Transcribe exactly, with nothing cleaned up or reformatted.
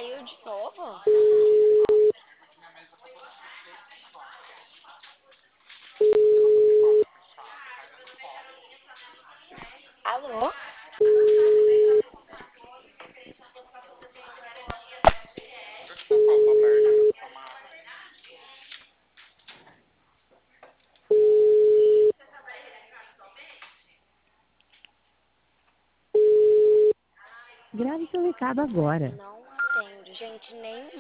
Caiu de novo? Alô? Grave seu recado agora. Não atende, gente, nem